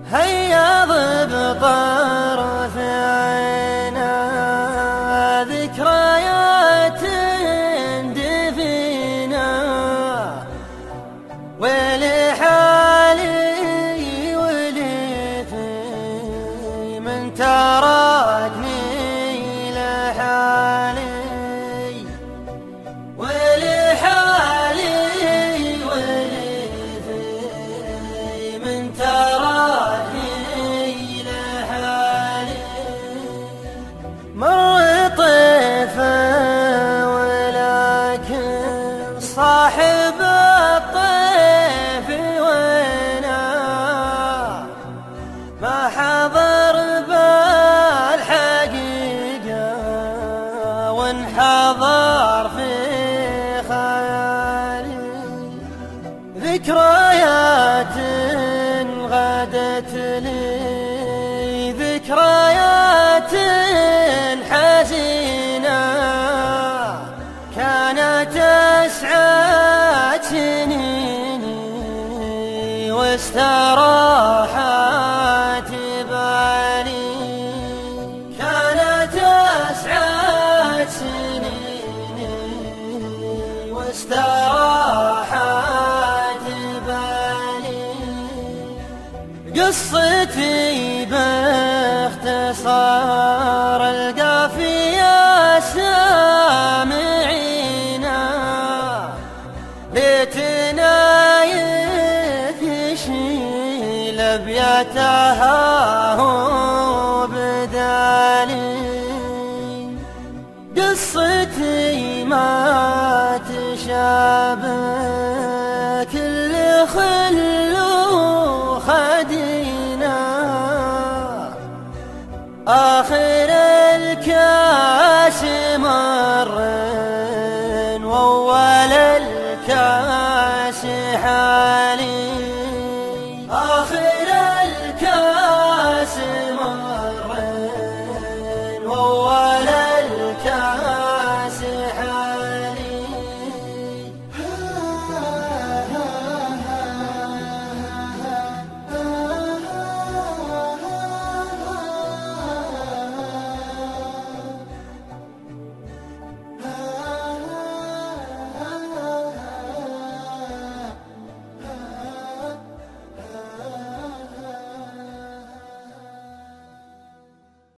هيا ضبط طرف عينا ذكريات دفينا ولحالي ولثي من تركني لحالي ولحالي ولثي من تركني لحالي مر طيفه ولكن صاحب الطيف وينا ما حضر بالحقيقة وانحضر في خيالي ذكريات غدت لي ذكريات حزينة كانت أسعد سنيني واستراحت بالي كانت أسعد سنيني واستراحت بالي قصتي باختصار القافية سامعينا بيتنا يشيل أبياتها هو بدالي قصتي ما تشابه كل خلو خدينا آخر